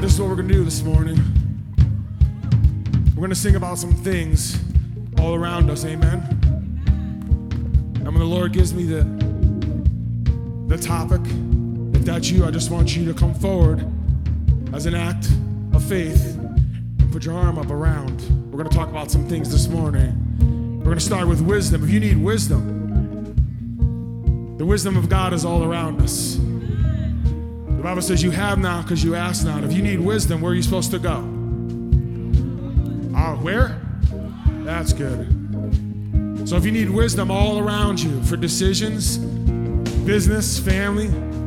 This is what we're going to do this morning. We're going to sing about some things all around us, amen? And when the Lord gives me the topic, if that's you, I just want you to come forward as an act of faith and put your arm up around. We're going to talk about some things this morning. We're going to start with wisdom. If you need wisdom, the wisdom of God is all around us. The Bible says you have not because you ask not. If you need wisdom, where are you supposed to go? Where? That's good. So if you need wisdom all around you for decisions, business, family,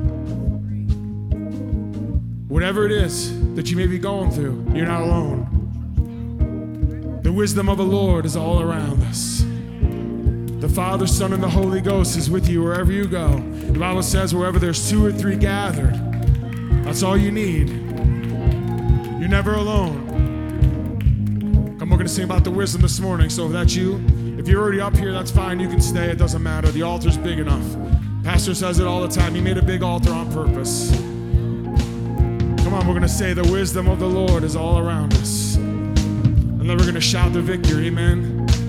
whatever it is that you may be going through, you're not alone. The wisdom of the Lord is all around us. The Father, Son, and the Holy Ghost is with you wherever you go. The Bible says wherever there's 2 or 3 gathered, that's all you need. You're never alone. Come, we're going to sing about the wisdom this morning. So if that's you, if you're already up here, that's fine. You can stay. It doesn't matter. The altar's big enough. Pastor says it all the time. He made a big altar on purpose. Come on, we're going to say the wisdom of the Lord is all around us. And then we're going to shout the victory. Amen.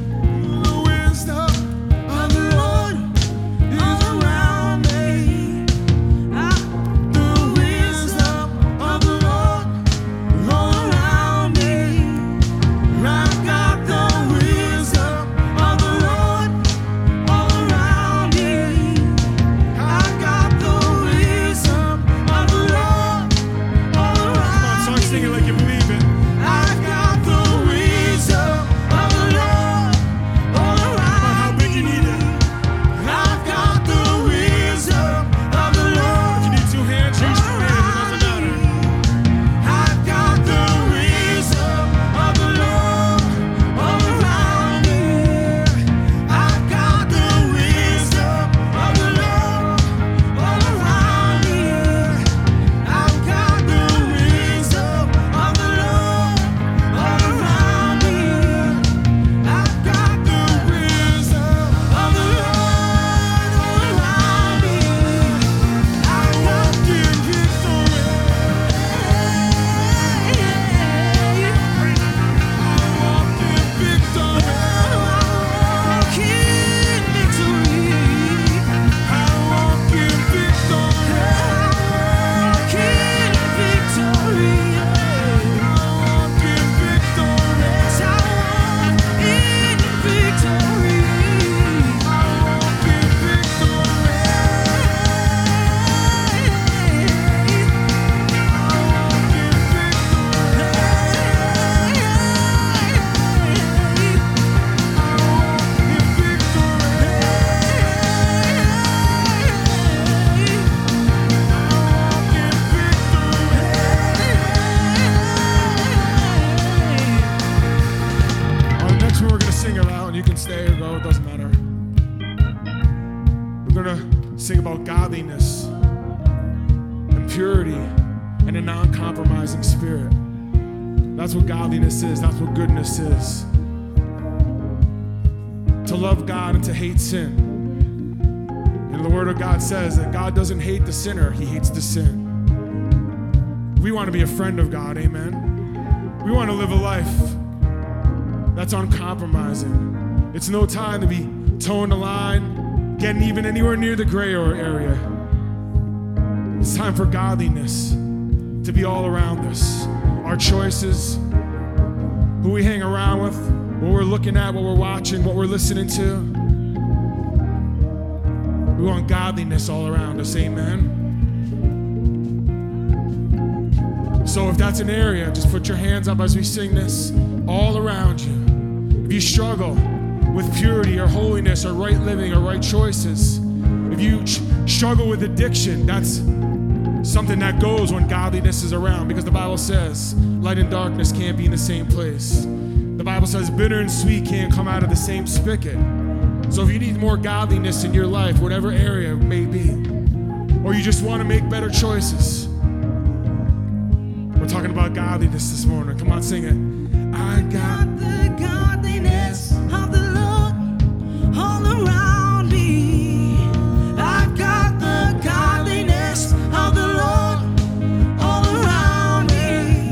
Sing about godliness and purity and a non-compromising spirit. That's what godliness is. That's what goodness is. To love God and to hate sin. And the Word of God says that God doesn't hate the sinner, He hates the sin. We want to be a friend of God, amen? We want to live a life that's uncompromising. It's no time to be towing the line, getting even anywhere near the gray area. It's time for godliness to be all around us. Our choices, who we hang around with, what we're looking at, what we're watching, what we're listening to. We want godliness all around us, amen? So if that's an area, just put your hands up as we sing this, all around you. If you struggle with purity or holiness or right living or right choices, if you struggle with addiction, that's something that goes when godliness is around, because the Bible says light and darkness can't be in the same place. The Bible says bitter and sweet can't come out of the same spigot. So if you need more godliness in your life, whatever area it may be, or you just want to make better choices, we're talking about godliness this morning. Come on, sing it. I got the godliness of the Lord all around me. I've got the godliness of the Lord all around me.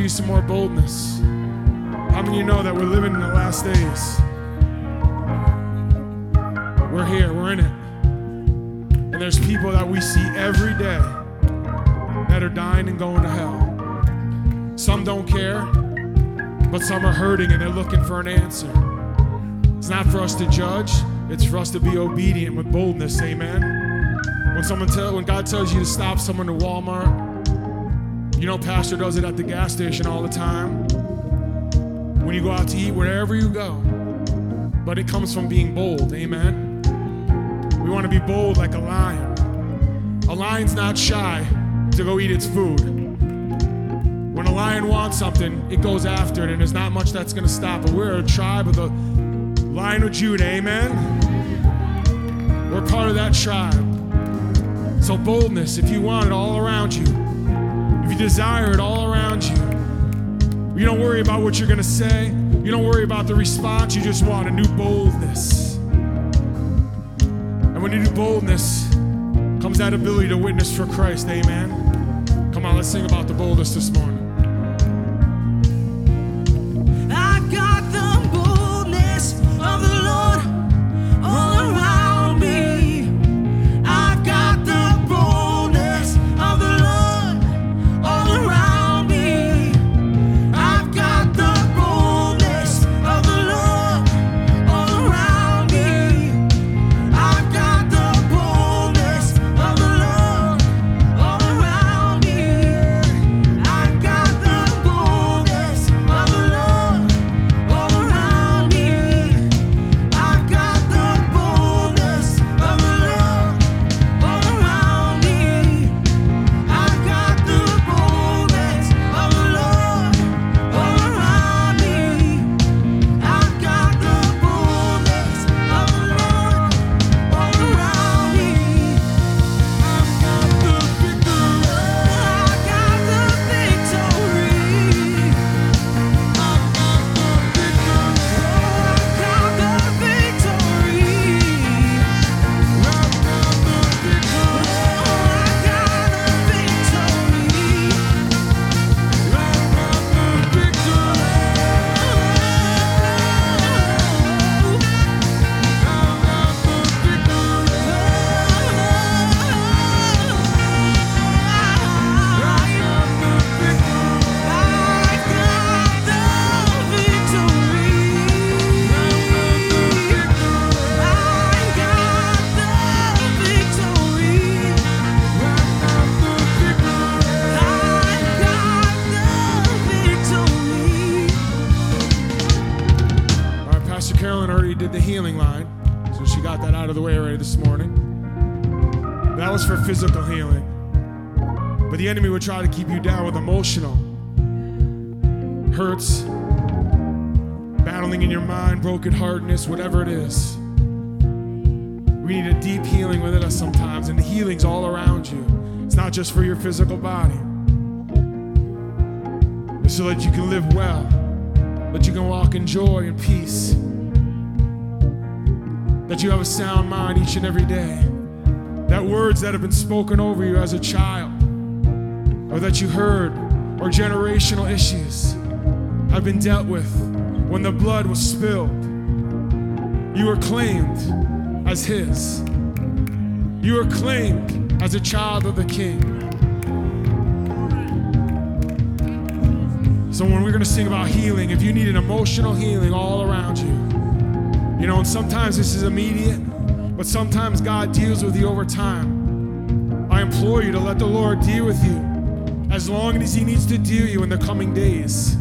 you some more boldness. How many of you know that we're living in the last days? We're here, we're in it. And there's people that we see every day that are dying and going to hell. Some don't care, but some are hurting and they're looking for an answer. It's not for us to judge, it's for us to be obedient with boldness, amen? When God tells you to stop someone to Walmart, you know Pastor does it at the gas station all the time. When you go out to eat, wherever you go. But it comes from being bold, amen? We want to be bold like a lion. A lion's not shy to go eat its food. When a lion wants something, it goes after it, and there's not much that's going to stop it. We're a tribe of the Lion of Judah, amen? We're part of that tribe. So boldness, if you want it all around you, if you desire it all around you, you don't worry about what you're going to say. You don't worry about the response. You just want a new boldness. And when you do boldness, comes that ability to witness for Christ, amen? Come on, let's sing about the boldness this morning. I got the boldness of the Lord all around me. I got the boldness of the Lord all around me. I've got the boldness of the Lord all around me. I've got the boldness of the Lord all around me. I've got the boldness of the Lord all around me. I've got the boldness of the Lord all around me. I've got the boldness of the Lord all around me. I've got the boldness of the Lord all around me. I've got the victory. I got the victory. I've got the victory. I've got the victory. I got the victory. All right, Pastor Carolyn already did the healing line, so she got that out of the way already this morning. That was for physical healing. But the enemy would try to keep you down with emotional hurts, battling in your mind, brokenheartedness, whatever it is. We need a deep healing within us sometimes, and the healing's all around you. It's not just for your physical body. It's so that you can live well, that you can walk in joy and peace, that you have a sound mind each and every day, that words that have been spoken over you as a child, or that you heard, or generational issues have been dealt with when the blood was spilled. You were claimed as his. You were claimed as a child of the King. So when we're going to sing about healing, if you need an emotional healing all around you, you know, and sometimes this is immediate, but sometimes God deals with you over time. I implore you to let the Lord deal with you as long as he needs to deal you in the coming days.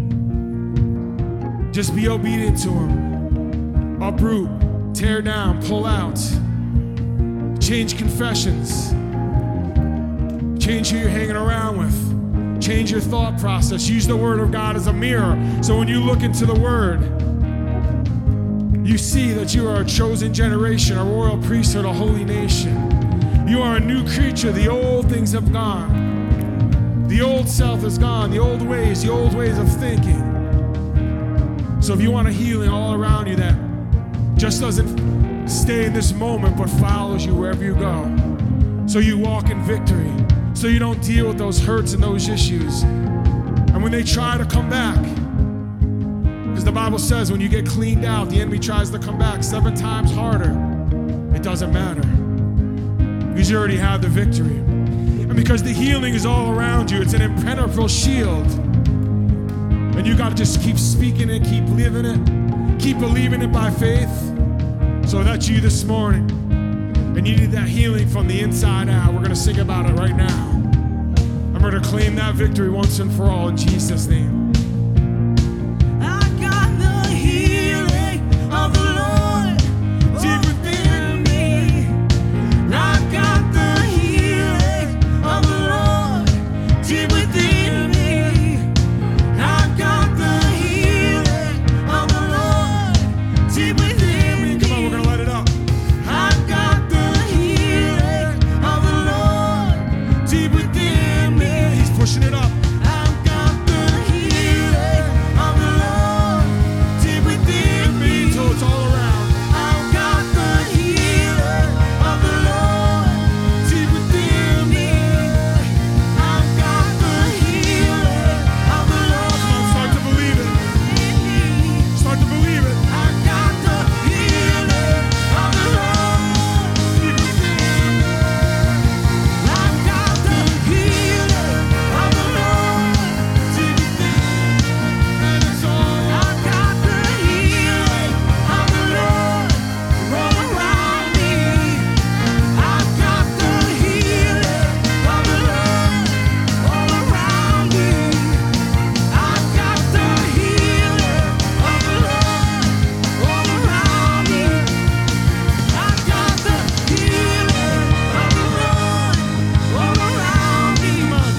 Just be obedient to him. Uproot, tear down, pull out. Change confessions. Change who you're hanging around with. Change your thought process. Use the Word of God as a mirror. So when you look into the Word, you see that you are a chosen generation, a royal priesthood, a holy nation. You are a new creature. The old things have gone. The old self is gone. The old ways of thinking. So if you want a healing all around you that just doesn't stay in this moment but follows you wherever you go, so you walk in victory, so you don't deal with those hurts and those issues, And when they try to come back, because the Bible says when you get cleaned out, the enemy tries to come back 7 times harder. It doesn't matter, because you already have the victory. And because the healing is all around you, it's an impenetrable shield. And you got to just keep speaking it, keep living it, keep believing it by faith. So that's you this morning. And you need that healing from the inside out. We're going to sing about it right now. I'm going to claim that victory once and for all in Jesus' name. I got the healing of the Lord deep within me. I got the healing of the Lord deep within me. I got the healing of the Lord deep within me. Come on, we're going to let it up. I got the healing of the Lord deep within me. He's pushing it up. I've got the healing of the Lord deep within me. Until it's all around. I've got the healing of the Lord deep within me. I've got the healing of the Lord. Come on, start to believe it. In me. Start to believe it. I've got the healing of the Lord deep within me. I've got the healing of the Lord deep within me. And it's all I've got the healing of the Lord all around me. I've got the healing of the Lord all around me. I've got the healing of the Lord all around me. I've got the healing of the Lord all around me.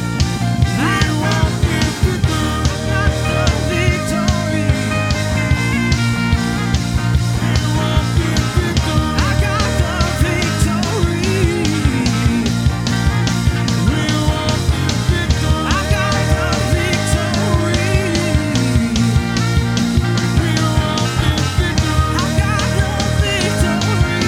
I walk in victory. Got the victory. I got the victory. I got the victory. I got the victory.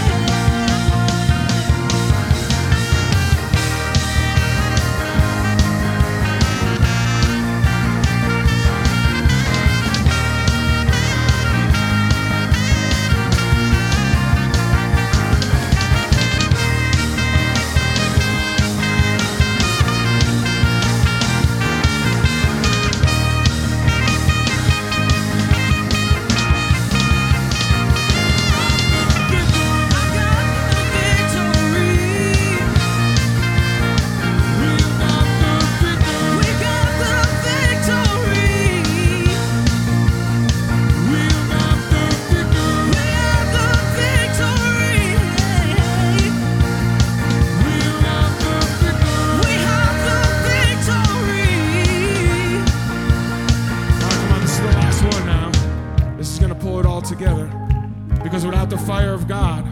Together, because without the fire of God,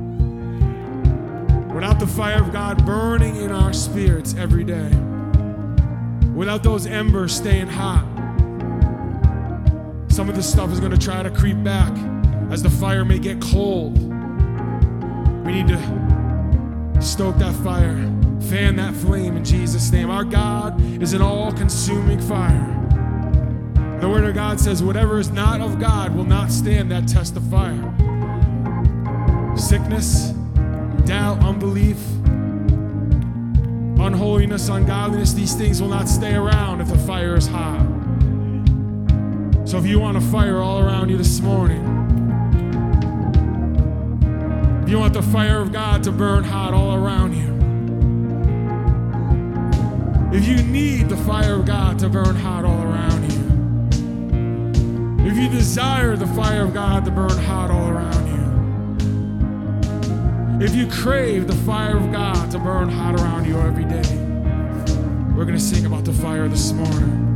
burning in our spirits every day, without those embers staying hot, some of this stuff is going to try to creep back as the fire may get cold. We need to stoke that fire, fan that flame in Jesus' name. Our God is an all-consuming fire. The Word of God says, whatever is not of God will not stand that test of fire. Sickness, doubt, unbelief, unholiness, ungodliness, these things will not stay around if the fire is hot. So if you want a fire all around you this morning, if you want the fire of God to burn hot all around you, if you need the fire of God to burn hot all around you, if you desire the fire of God to burn hot all around you, if you crave the fire of God to burn hot around you every day, we're going to sing about the fire this morning.